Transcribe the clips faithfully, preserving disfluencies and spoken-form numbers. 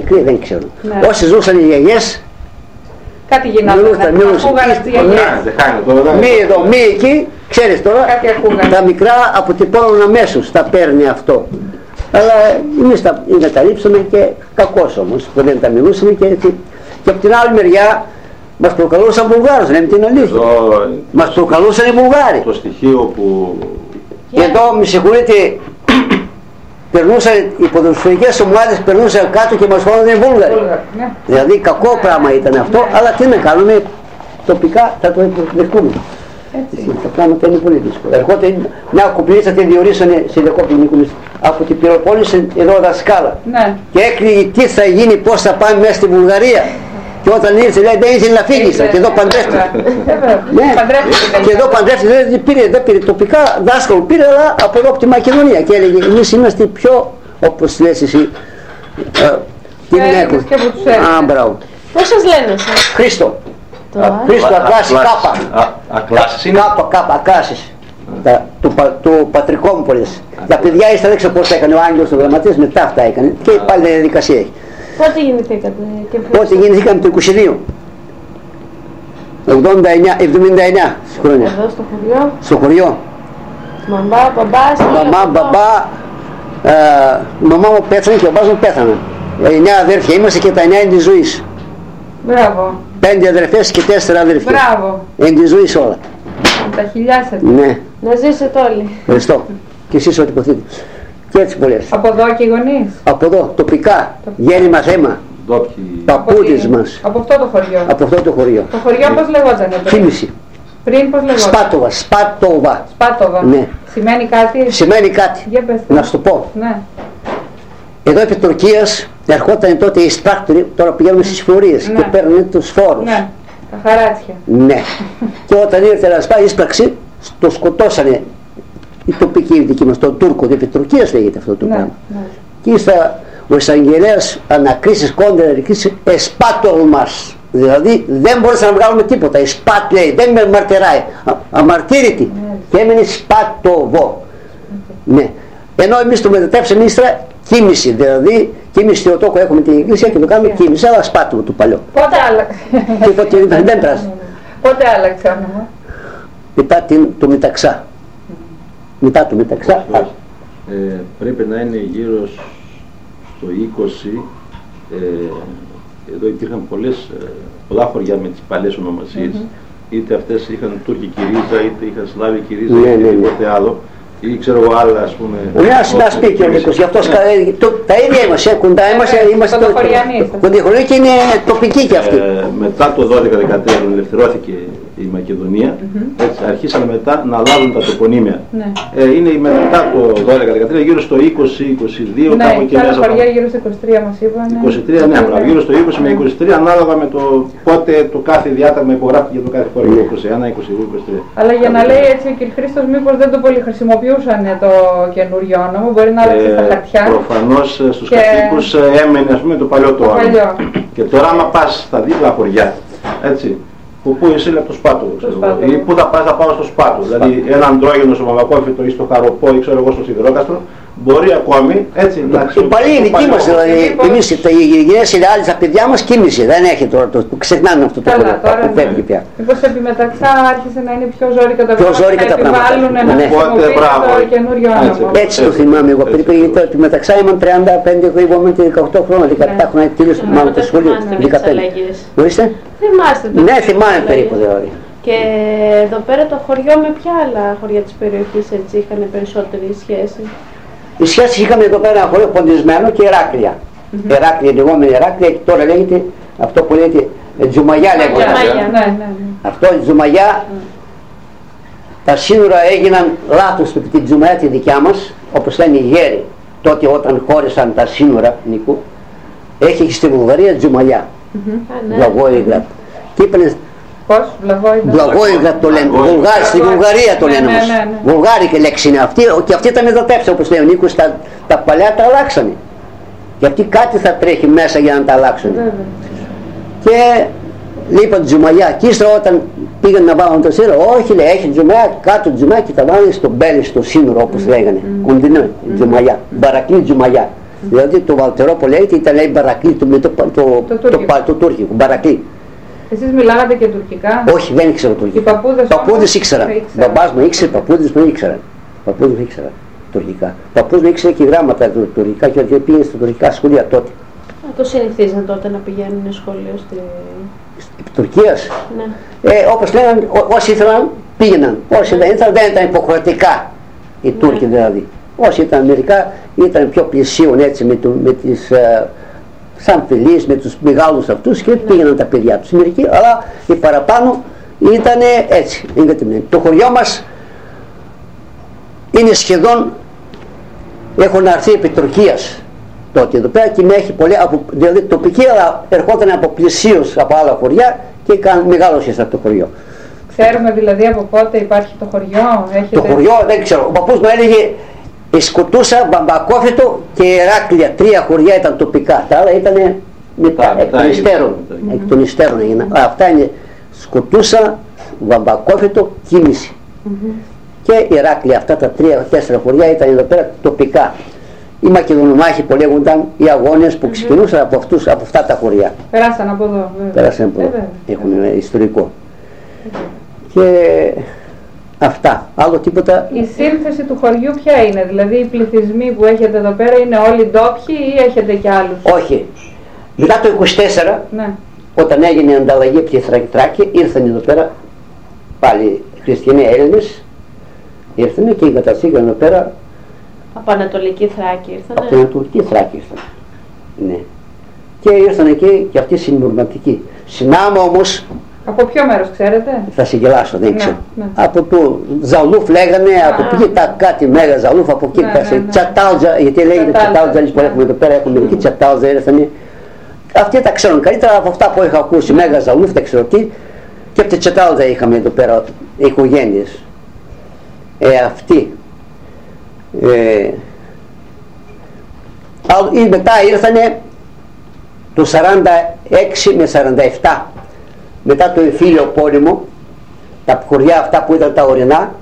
μικροί δεν ξέρουν. Ναι. Όσοι ζούσαν οι γιαγιές, κάτι γινόταν. Μη εδώ, μη εκεί, ξέρεις τώρα, τα μικρά αποτυπώνουν αμέσως, τα παίρνει αυτό. Αλλά εμείς τα εγκαταλείψαμε και κακώς όμως, που δεν τα μιλούσαμε και, και από την άλλη μεριά μας προκαλούσαν Βουλγάρους, λέμε την αλήθεια. Εδώ, μας προκαλούσαν οι Βουλγάροι. Το στοιχείο που... Και yeah. εδώ, με συγχωρείτε, περνούσαν οι ποδοσφαιρικές ομάδες, περνούσαν κάτω και μας φώνανε οι Βούλγαροι. Yeah. Δηλαδή κακό yeah. πράγμα ήταν αυτό, yeah. αλλά τι να κάνουμε, τοπικά θα το δεχτούμε. Έτσι. Τα πράγματα είναι πολύ δύσκολα. Ερχόταν μια κουπλίτσα, την διορίσανε σε δεκόπτη Νίκολης από την Πυροπόληση εδώ δασκάλα. Ναι. Και έκλειγε τι θα γίνει, πώς θα πάμε μέσα στη Βουλγαρία. Και όταν ήρθε λέει δεν ήθελε να φύγει και εδώ παντρεύτηκε. Ναι. Και εδώ παντρεύτηκε, δεν πήρε, δεν πήρε τοπικά δάσκαλο, πήρε αλλά από εδώ από τη Μακεδονία. Και έλεγε εμείς είμαστε πιο, όπως λες εσύ, τι είναι έχω. Α, μπράβο. Πώς σας λένε εσάς? Χρήστο. Χρήστο Ακλάση Κάπα. Ακλάσεις είναι. Κάπα, Κάπα, Ακλάσεις. Του πατρικό μου πολλές. Τα παιδιά ύστερα δεν ξέρω πώς έκανε ο Άγγελος ο γραμματέας, μετά αυτά έκανε και πάλι διαδικασία έχει. Πότε γεννηθήκατε και Πότε γεννηθήκαμε το είκοσι δύο. εβδομήντα εννιά, εβδομήντα εννιά χρόνια. Εδώ στο χωριό. Στο χωριό. Μαμά, μπαμπά, Μαμά, μπαμπά. Η μαμά μου πέθανε και ο μπάς μου πέθανε. Εννιά αδέρφια είμαστε και τα εννιά είναι της ζωής. Μπράβο. Πέντε αδερφές και τέσσερα αδερφιά. Μπράβο. Είναι της ζωής όλα. Τα χιλιάσετε. Ναι. Να ζήσετε όλοι. Ευχαριστώ. Και εσείς ό,τι υποθείτε. Και έτσι πολλές. Από εδώ και οι γονείς. Από εδώ, τοπικά, τοπικά. Γέννημα θέμα. Παππούδες μας. Από αυτό το χωριό. Από αυτό το χωριό. Το χωριό πώς λεγότανε πριν? Κίνηση. Πριν πώς λεγόταν? Σπάτοβα, Σπάτοβα. Σπάτοβα. Ναι. Σημαίνει κάτι? Σημαίνει κάτι. Για πες. Να σου το πω. Ναι. Εδώ επί Τουρκίας ερχόταν τότε οι σπράκτοροι, τώρα πηγαίνουν στις φορείες ναι. και παίρνουν τους φόρους. Ναι. Τα χαράτσια. Ναι. Και όταν ήρθε να σπάει η ίσπραξη, το σκοτώσανε οι τοπικοί δικοί μας, τον Τούρκο, επί Τουρκίας λέγεται αυτό το ναι. πράγμα. Ναι. Και ήρθα ο εισαγγελέας ανακρίσεις κόντρα, ανακρίσεις εσπάτω μας. Δηλαδή δεν μπορούσα να βγάλουμε τίποτα. Εσπάτ λέει, δεν με μαρτυράει. Αμαρτύρητη. Ναι. Και έμεινε σπάτοβο. Okay. Ναι. Ενώ εμείς το μετατρέψαμε ύστερα κοίμηση. Δηλαδή κοίμηση Θεοτόκο έχουμε την εκκλησία και το κάνουμε yeah. κοίμηση, αλλά σπάτοβο του παλιό. Πότε άλλαξε? Και τότε δεν πράζει. Πότε άλλαξε όνομα? Μετά την, το Μεταξά. Mm. Μετά το Μεταξά. Ε, πρέπει να είναι γύρω στο είκοσι. Ε, εδώ υπήρχαν πολλές, πολλά χωριά με τις παλιές ονομασίες. Mm-hmm. Είτε αυτές είχαν τουρκική ρίζα, είτε είχαν σλάβικη ρίζα, ναι, είτε ναι, τίποτε ναι. άλλο. Ή ξέρω εγώ άλλα, ας πούμε. Ναι, ας πει και ο Νίκος, γι' αυτό τα ίδια είμαστε, κοντά είμαστε, είμαστε κοντιχωροί και είναι τοπικοί κι αυτοί. Μετά το δώδεκα δεκατρία ελευθερώθηκε η Μακεδονία, mm-hmm. έτσι αρχίσαν μετά να λάβουν τα τοπονύμια. Ναι. Ε, είναι μετά το δώδεκα δεκατρία, γύρω στο είκοσι είκοσι δύο, ναι, κάπου εκεί μέσα. Ναι, χωριά γύρω στο είκοσι τρία μας είπαν. είκοσι τρία, ναι, ναι, γύρω στο είκοσι με είκοσι τρία, ανάλογα με το πότε το κάθε διάταγμα υπογράφηκε για το κάθε χώρο, είκοσι ένα, είκοσι δύο, είκοσι τρία. Αλλά για να λέει έτσι ο κ. Χρήστος, μήπως δεν το πολύ χρησιμοποιούσαν το καινούριο όνομα, μπορεί να άλλαξε στα χαρτιά. Προφανώς στους και... κατοίκους έμενε, ας πούμε, το παλιό το όνομα. Και τώρα άμα πας στα δίπλα χωριά, έτσι, που πού είσαι από το Σπάτο, ξέρω εγώ, ή πού θα πας, θα πάω στο Σπάτο, δηλαδή ένα αντρόγενο στο Μαμακόφυτο ή στο Χαροπό ή ξέρω εγώ στο Σιδηρόκαστρο, μπορεί ακόμη έτσι να χρησιμοποιήσει. Το παλιό δική μας, δηλαδή, εμείς οι γυναίκες, οι άλλοι, τα παιδιά μας κοίμησε, δεν έχει τώρα, το ξεχνάνε αυτό το πράγμα που φεύγει πια. Μήπως επί μεταξά άρχισε να είναι πιο ζώρικα τα πράγματα, να επιβάλλουν να χρησιμοποιήσουν το καινούριο όνομα. Έτσι το θυμάμαι εγώ, περίπου γιατί επί μεταξά ήμουν τριάντα πέντε χρόνια και δεκαοκτώ χρόνια, δεκαεπτά χρόνια τέλειωσε μάλλον το σχολείο, δεκαπέντε. Ορίστε. Θυμάστε το? Ναι, θυμάμαι περίπου δηλαδή. Και εδώ πέρα το χωριό με ποια άλλα χωριά της περιοχής έτσι είχαν περισσότερη σχέση? Η σχέση είχαμε εδώ πέρα ένα χωριό Ποντισμένο και Ηράκλεια. Mm-hmm. Ηράκλεια, λεγόμενη Ηράκλεια, και τώρα λέγεται αυτό που λέγεται Τζουμαγιά λέγεται. Ναι, ναι, ναι. Αυτό η Τζουμαγιά, mm. τα σύνορα έγιναν λάθος με την Τζουμαγιά τη δικιά μας, όπως λένε οι γέροι. Τότε όταν χώρισαν τα σύνορα, Νίκο, έχει στη Βουλγαρία Τζουμαγιά. Βλαγόιγραντ. Και είπανε πώς, Βλαγόιγραντ το λένε, Βουλγάρι, στη Βουλγαρία το λένε όμως. Βουλγάρικη λέξη είναι αυτή και αυτή τα μετατρέψαν όπως λέει ο Νίκος, τα, τα παλιά τα αλλάξανε. Γιατί κάτι θα τρέχει μέσα για να τα αλλάξουν. Και είπαν Τζουμαγιά, και ύστερα όταν πήγαν να βάλουν το σύνορο, όχι λέει, έχει Τζουμαγιά, κάτω Τζουμαγιά και τα βάλουν στο μπέλι, στο σύνορο όπως λέγανε. Κοντινό Τζουμαγιά, Μπαρακλή Τζουμαγιά. Δηλαδή το Βαλτερόπολη ήταν λέει Μπαρακλή, το, το, το, το, το, το, το τουρκικό, Μπαρακλή. Εσείς μιλάγατε και τουρκικά? Όχι, δεν ήξερα τουρκικά. Οι παππούδες, παππούδες ήξεραν. Μπαμπάς μου ήξερε, παππούδες μου ήξεραν. Παππούδες μου ήξεραν τουρκικά. Παππούς μου ήξερε και γράμματα τουρκικά και ότι πήγε στα τουρκικά σχολεία τότε. Α, το συνηθίζαν τότε να πηγαίνουν σχολείο στη... Τουρκίας. Ναι. Ε, όπως λέγανε, όσοι ήθελαν πήγαιναν. Όσοι δεν ήθελαν δεν ήταν υποχρεωτικά οι Τούρκοι δηλαδή. Όσοι ήταν μερικά ήταν πιο πλησίων έτσι με, το, με τις ε, σαν φιλίες, με τους μεγάλους αυτούς και ναι. πήγαιναν τα παιδιά τους. Μερικοί, αλλά οι παραπάνω ήταν έτσι. Το χωριό μας είναι σχεδόν, έχουν αρθεί επί Τουρκίας τότε εδώ πέρα και με έχει πολύ, δηλαδή τοπική, αλλά ερχόταν από πλησίους από άλλα χωριά και μεγάλωσε αυτό το χωριό. Ξέρουμε δηλαδή από πότε υπάρχει το χωριό? Έχετε... Το χωριό δεν ξέρω. Ο παππούς μου έλεγε Σκουτούσα, Μπαμπακόφιτο και Ηράκλεια. Τρία χωριά ήταν τοπικά. Τα άλλα ήταν εκ των υστέρων. Εκ των υστέρων έγιναν. Αυτά είναι Σκουτούσα, Μπαμπακόφιτο, Κίνηση. Mm-hmm. Και Ηράκλεια. Αυτά τα τρία-τέσσερα χωριά ήταν εδώ πέρα τοπικά. Οι Μακεδονομάχοι που λέγονταν οι αγώνες που ξεκινούσαν mm-hmm. από, αυτούς, από αυτά τα χωριά. Περάσαν από εδώ. Περάσαν από εδώ. Ε, Έχουν ε, ιστορικό. Okay. Και αυτά. Άλλο τίποτα. Η σύνθεση του χωριού ποια είναι? Δηλαδή οι πληθυσμοί που έχετε εδώ πέρα είναι όλοι ντόπιοι ή έχετε και άλλους? Όχι. Μετά το είκοσι τέσσερα, ναι. όταν έγινε η ανταλλαγή από τη Θράκη, ήρθαν εδώ πέρα πάλι χριστιανοί Έλληνες. Ήρθαν και εγκαταστήκαν εδώ πέρα. Από Ανατολική Θράκη ήρθαν. Από την Ανατολική Θράκη ήρθαν. Ναι. Και ήρθαν εκεί και αυτοί συνορματικοί. Συνάμα όμως. Από ποιο μέρος ξέρετε? Θα σε γελάσω, δεν ξέρω. Ναι, ναι. Από το Ζαλούφ λέγανε, α, από εκεί τα κάτι μέγα Ζαλούφ, από εκεί ναι, πέσε. Ναι, ναι. Τσατάλτζα, γιατί λέγεται Τσατάλτζα, που έχουμε εδώ πέρα, έχουμε εκεί Τσατάλτζα ήρθανε. Αυτοί τα ξέρουν καλύτερα από αυτά που είχα ακούσει, μέγα Ζαλούφ, δεν ξέρω τι. Και από τη Τσατάλτζα είχαμε εδώ πέρα οικογένειες. Ε, αυτοί. Ε, ή μετά ήρθανε το σαράντα έξι με σαράντα επτά. Μετά το εμφύλιο πόλεμο, τα χωριά αυτά που ήταν τα ορεινά,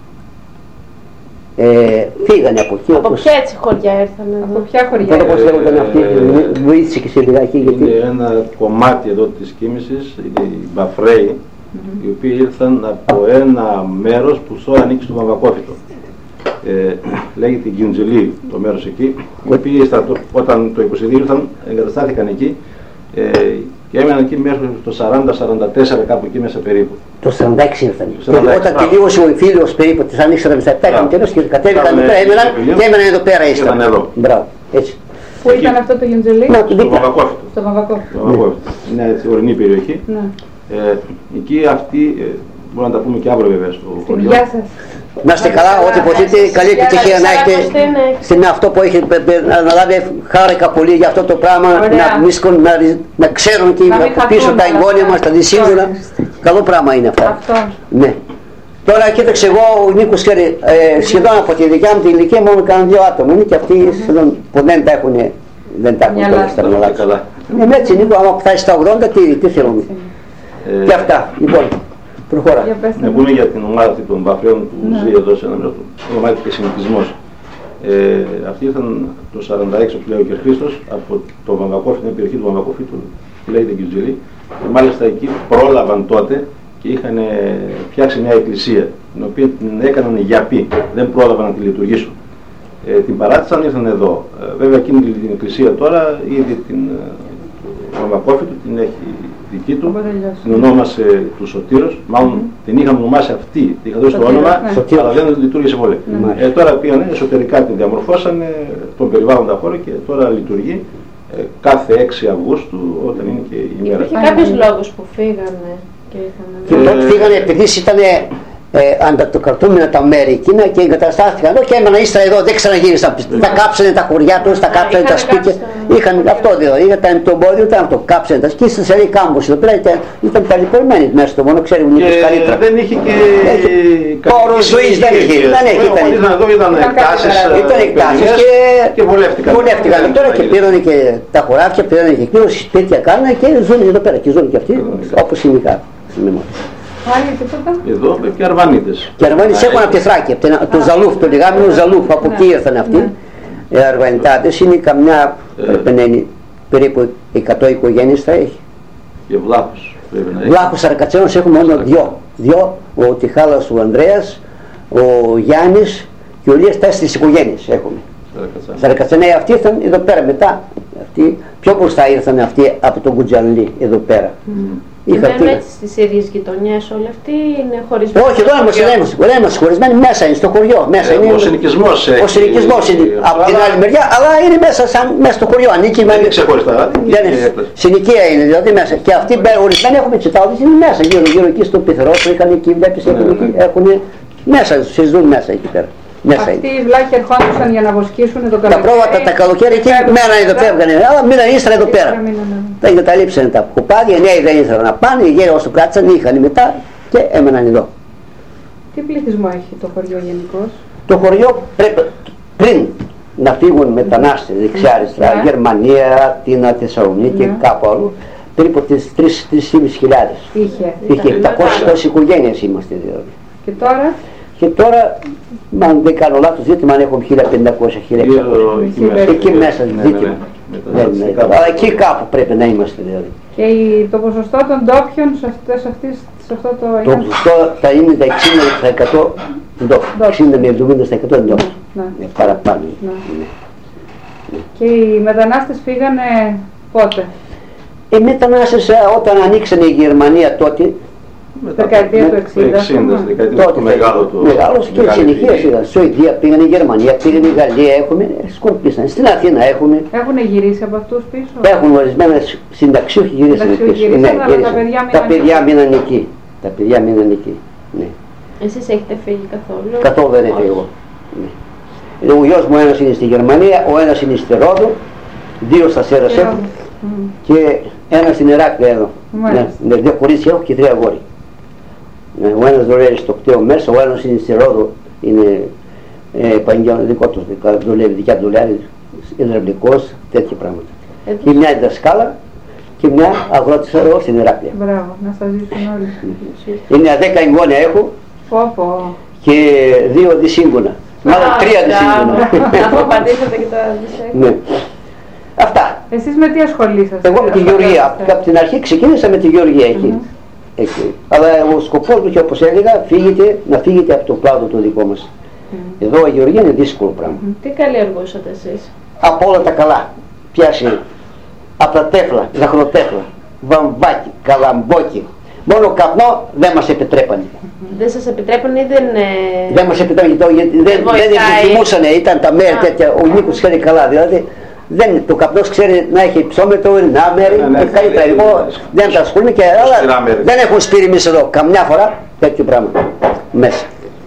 ε, φύγανε από εκεί. Από ποια έτσι χωριά ήρθανε? Από ποια χωριά? Τότε όπως λέγονταν αυτή, βοήθησε και σε λιγάκι. Είναι ένα κομμάτι εδώ της Κίμησης, οι Μπαφρέοι, mm-hmm. οι οποίοι ήρθαν από ένα μέρος που τώρα ανήκει στο Βαμβακόφιτο. Ε, λέγεται Γκιουντζελή το μέρος εκεί, οι οποίοι όταν το είκοσι δύο ήρθαν, εγκαταστάθηκαν εκεί. Ε, και έμεναν εκεί μέχρι το σαράντα σαράντα τέσσερα κάπου εκεί μέσα περίπου. Το σαράντα έξι ήρθαν. Όταν τελείωσε ο εμφύλιος περίπου της Ανοίξης σαράντα επτά είχαν τελειώσει και κατέβηκαν εδώ πέρα, έμεναν και έμεναν εδώ πέρα ύστερα. Μπράβο, έτσι. Πού ήταν αυτό το Γιουντζελί? Στο Βαμβακόφιτο. Στο Βαμβακόφιτο. Είναι ορεινή περιοχή. Εκεί αυτοί, μπορούμε να τα πούμε και αύριο βέβαια στο χωριό. Γεια σας. Να είστε καλά, ό,τι ποτέ, καλή επιτυχία να έχετε στην αυτό που έχετε αναλάβει. Χάρηκα πολύ για αυτό το πράγμα, να, μίσκουν, να, να ξέρουν και από πίσω τα εγγόνια μας, τα δυσύμβουλα. Καλό πράγμα είναι αυτό. Ναι. Τώρα κοίταξε, εγώ ο Νίκος ξέρει, ε, σχεδόν από τη δικιά μου την ηλικία μόνο κάνουν δύο άτομα. Είναι και αυτοί σχεδόν που δεν τα έχουν, δεν τα έχουν τώρα στα μυαλά τους. Ναι, έτσι Νίκο, άμα φτάσει στα ογδόντα, τι, τι θέλουμε. Ε, και αυτά, λοιπόν. Προχώρα. Να πούμε για την ομάδα των Μπαφρέων που ναι. ζει εδώ σε ένα μέρος του. Ονομάζεται και συνηθισμός. Ε, αυτοί ήρθαν το σαράντα έξι, όπως λέει ο κ. Χρήστος, από το Βαμβακόφιτο, την περιοχή του Βαμβακοφίτου, που λέγεται Γκιουντζελί. Και μάλιστα εκεί πρόλαβαν τότε και είχαν φτιάξει μια εκκλησία, την οποία την έκαναν γιαπή. Δεν πρόλαβαν να τη λειτουργήσουν. Ε, την παράτησαν, ήρθαν εδώ. Ε, βέβαια εκείνη την εκκλησία τώρα ήδη την Βαμβακόφιτο την έχει δική του, την ονόμασε του Σωτήρος, μάλλον mm-hmm. την είχαμε ονομάσει αυτή, την είχα δώσει το όνομα, ναι. αλλά δεν λειτουργήσε πολύ. Mm-hmm. Ε, τώρα πήγανε εσωτερικά την διαμορφώσανε, τον περιβάλλοντα χώρο και τώρα λειτουργεί ε, κάθε έξι Αυγούστου όταν είναι και η μέρα. Είχε κάποιος λόγος που φύγανε και ήρθανε. Και τότε φύγανε επειδή ήταν ε, αντατοκρατούμενα τα μέρη εκείνα και εγκαταστάθηκαν εδώ και έμεναν ύστερα εδώ, δεν ξαναγύρισαν. Mm-hmm. Τα κάψανε τα χωριά τους, τα κάψανε τα σπίτια. Είχαν αυτό δηλαδή, ήταν το εμπόδιο, ήταν αυτό, κάψανε τα σκίστα σε λέει κάμπος εδώ πέρα, ήταν, ήταν ταλαιπωρημένοι μέσα στο μόνο, ξέρει ο Νίκος καλύτερα. Δεν είχε και πόρους ζωής, δεν είχε, δεν είχε. Εδώ ήταν εκτάσεις, ήταν εκτάσεις και βολεύτηκαν. Βολεύτηκαν τώρα και πήραν και τα χωράφια, πήραν και εκείνο, σπίτια κάνανε και ζουν εδώ πέρα και ζουν και αυτοί όπως συνικά. Εδώ και Αρβανίτες. Και Αρβανίτες έχουν από τη Θράκη, από το Ζαλούφ, το λιγάμινο Ζαλούφ, από εκεί ήρθαν αυτοί. Οι Αρβανιτάδες είναι καμιά, ε, πρέπει να είναι περίπου εκατό οικογένειες θα έχει. Και βλάχους πρέπει να έχει. Βλάχους Αρκατσένους έχουμε μόνο δυο. Δυο, ο Τιχάλας ο Ανδρέας, ο Γιάννης και ο Λίας, τέσσερις οικογένειες έχουμε. Σαρκατσενέοι αυτοί ήρθαν εδώ πέρα μετά. Αυτοί, πιο μπροστά ήρθαν αυτοί από τον Κουτζαλή εδώ πέρα. Mm. Μένουν έτσι στις ίδιες γειτονιές όλοι αυτοί, είναι χωρισμένοι? Όχι, εδώ δεν είμαστε χωρισμένοι, μέσα είναι στο χωριό. Μέσα ε, είναι, ο συνοικισμός ο συνοικισμός είναι ε, από την άλλη μεριά, αλλά είναι μέσα, σαν, μέσα στο χωριό. Ανήκει, δεν είναι ξεχωριστά. συνοικία είναι δηλαδή μέσα. Και αυτοί ορισμένοι έχουμε τσιτάδες, είναι μέσα γύρω, γύρω εκεί στο πυθρό που είχαν εκεί, βλέπεις, έχουν μέσα, συζούν μέσα εκεί πέρα. Μέσα αυτοί οι βλάχοι ερχόντουσαν για να βοσκήσουν το καλοκαίρι. Τα πρόβατα τα καλοκαίρι εκεί μέναν εδώ πέρα, αλλά μείναν ύστερα εδώ πέρα. Τα εγκαταλείψαν τα κοπάδια, οι νέοι δεν ήθελαν να πάνε, οι γέροι όσο κράτησαν είχαν μετά και έμεναν εδώ. Τι πληθυσμό έχει το χωριό γενικώς? Το χωριό πρέπει πριν να φύγουν μετανάστες δεξιά-αριστερά, yeah. Γερμανία, Αθήνα, Θεσσαλονίκη, yeah. κάπου αλλού, περίπου τις τρεις με τρεις χιλιάδες. Είχε. Είχε επτακόσιες οικογένειες είμαστε δηλαδή. Και τώρα? Και τώρα, αν δεν κάνω λάθος, ζήτημα αν έχουμε χίλια πεντακόσια με χίλια εξακόσια. Εκεί μέσα ζήτημα. Αλλά εκεί κάπου πρέπει να είμαστε δηλαδή. Και το ποσοστό των ντόπιων σε αυτό το... Το ποσοστό θα είναι τα εξήντα τοις εκατό ντόπιων. εξήντα με εβδομήντα τοις εκατό ντόπιων. Παραπάνω. Και οι μετανάστες φύγανε πότε? Οι μετανάστες όταν ανοίξανε η Γερμανία τότε, δεκαετία του εξήντα. Τότε μεγάλο του. Μεγάλος και συνεχεία είδα. Σουηδία πήγανε, η Γερμανία πήγανε, η Γαλλία έχουμε, σκορπίσανε. Στην Αθήνα έχουμε. Έχουν γυρίσει από αυτούς πίσω? Έχουν ορισμένες συνταξιούχοι γυρίσανε πίσω. Ναι, τα παιδιά μείναν εκεί. Τα παιδιά μείναν εκεί. Ναι. Εσείς έχετε φύγει καθόλου? Καθόλου δεν έφυγε εγώ. Ναι. Ο γιος μου ένας είναι στη Γερμανία, ο ένας είναι στη Ρόδο, δύο στα Σέρασεφ mm. και ένας στην Ηράκλειο εδώ. Ναι, ναι, δύο κορίτσια έχω και τρία αγόρια. Ο ένας δουλεύει στο κτέο μέσα, ο ένας είναι στη Ρόδο, είναι επαγγέλμα δικό του, δουλεύει δικιά του δουλειά, υδραυλικός, τέτοια πράγματα. Ε, και μια δασκάλα και μια αγρότησα εδώ στην Ηράκλεια. Μπράβο, να σας ζήσουν όλοι. Είναι δέκα εγγόνια έχω πω, πω. Και δύο δυσύγγωνα. Μάλλον τρία δυσύγγωνα. Αφού απαντήσατε και τα δυσύγγωνα. Αυτά. Εσείς με τι ασχολήσατε? Εγώ με τη γεωργία. Από την αρχή ξεκίνησα με τη γεωργία εκεί. Mm-hmm. εκεί. Αλλά ο σκοπός μου και όπως έλεγα, φύγετε, να φύγετε από το κλάδο το δικό μας. Mm-hmm. Εδώ η γεωργία είναι δύσκολο πράγμα. Mm-hmm. Τι καλλιεργούσατε εσείς? Από όλα τα καλά. Πιάσει από τα τέφλα, ζαχροτέφλα, βαμβάκι, καλαμπόκι. Μόνο καπνό δεν μας επιτρέπανε. Mm-hmm. Δεν σας επιτρέπανε ή δεν... Ε... Δεν μας επιτρέπανε γιατί δεν, δεν, δεν επιθυμούσανε, ήταν τα μέρη τέτοια, ο Νίκος ξέρει καλά δηλαδή. Δεν, το καπνός ξέρει να έχει ψώμετρο, να μέρη, ναι, ναι, καλύτερα. Εγώ δεν τα ασχολούμαι και άλλα δεν έχουν σπείρει εμείς εδώ, καμιά φορά τέτοιο πράγμα μέσα.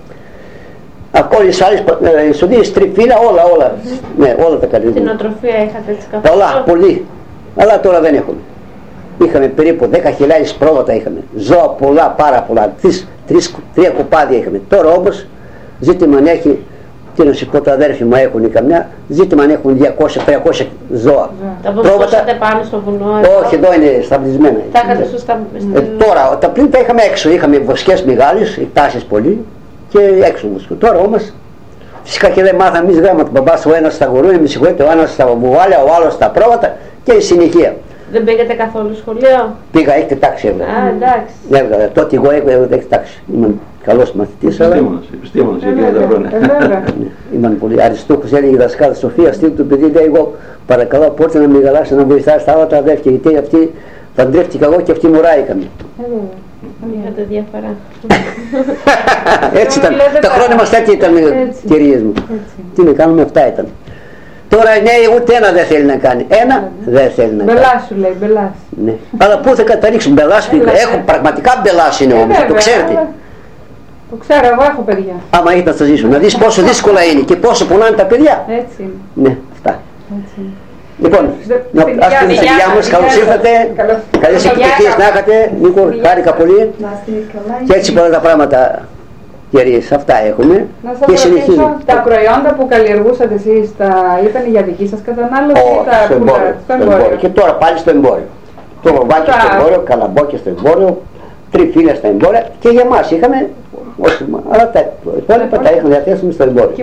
Ακόμα τις άλλες εισοδίες, τριφύλα, όλα, όλα, ναι, όλα τα καλύτερα. Την οτροφία είχατε έτσι καθόλου? Πολλά, πολύ, αλλά τώρα δεν έχουμε. Είχαμε περίπου δέκα χιλιάδες πρόβατα είχαμε, ζώα πολλά, πάρα πολλά, τρεις, τρεις, τρία κοπάδια είχαμε. Τώρα όμως ζήτημα να έχει, τι να σου πω, τα αδέρφια μου έχουν καμιά, ζήτημα αν έχουν διακόσια με τριακόσια ζώα. Τα βοσκούσατε πάνω στο βουνό? Όχι, εδώ είναι σταμπλισμένα. Τα είχατε στο σταμπλισμένο? Ε, τώρα, τα πλήν τα είχαμε έξω, είχαμε βοσκές μεγάλες, εκτάσεις πολύ και έξω βοσκού. Τώρα όμως, φυσικά και δεν μάθαμε εμείς γράμματα. Μπαμπάς ο ένας στα γουρούνια, με συγχωρείτε, ο ένας στα βουβάλια, ο άλλος στα πρόβατα και η συνεχεία. Δεν πήγατε καθόλου σχολείο? Πήγα, έκτη τάξη έβγαλα. Α, εντάξει. Έβγαλα, τότε εγώ έβγαλα έκτη τάξη. Ήμουν καλός μαθητής, αλλά... Επιστήμονας, επιστήμονας για εκείνα τα χρόνια. Ήμουν πολύ αριστούχος, έλεγε η δασκάλα Σοφία, στείλ του παιδί, λέει εγώ παρακαλώ πόρτε να με γαλάσει να βοηθάει στα άλλα τα αδέρφια, γιατί αυτή παντρεύτηκα εγώ και αυτή μωρά είχαμε. Είχατε διαφορά. Έτσι ήταν, τα χρόνια μας τέτοια ήταν κυρίες μου. Τι να κάνουμε, αυτά ήταν. Τώρα οι νέοι ούτε ένα δεν θέλει να κάνει. Ένα δεν θέλει να κάνει. Μπελάς σου λέει, μπελάς. Ναι. Αλλά πού θα καταλήξουν, μπελάς πήγα. Έχουν πραγματικά μπελάς είναι όμως, το ξέρετε. Το ξέρω, εγώ έχω παιδιά. Άμα ήρθα να σας ζήσω, να δεις πόσο δύσκολα είναι και πόσο πονάνε τα παιδιά. Έτσι είναι. Ναι, αυτά. Λοιπόν, ας πούμε στα παιδιά μας, καλώς ήρθατε. Καλές επιτυχίες να έχετε. Νίκο, χάρηκα πολύ. Και έτσι πολλά τα πράγματα. Κυρίες, αυτά έχουμε και συνεχίζουμε. Τα προϊόντα που καλλιεργούσατε εσείς τα ήταν για δική σας κατανάλωση ή τα στο εμπόριο, στο εμπόριο. Και τώρα πάλι στο εμπόριο. Το βαμβάκι στο εμπόριο, καλαμπόκια στο εμπόριο, τριφύλια στα εμπόρια και για εμάς είχαμε, όχι, αλλά τα υπόλοιπα τα είχαμε διαθέσιμες στο εμπόριο.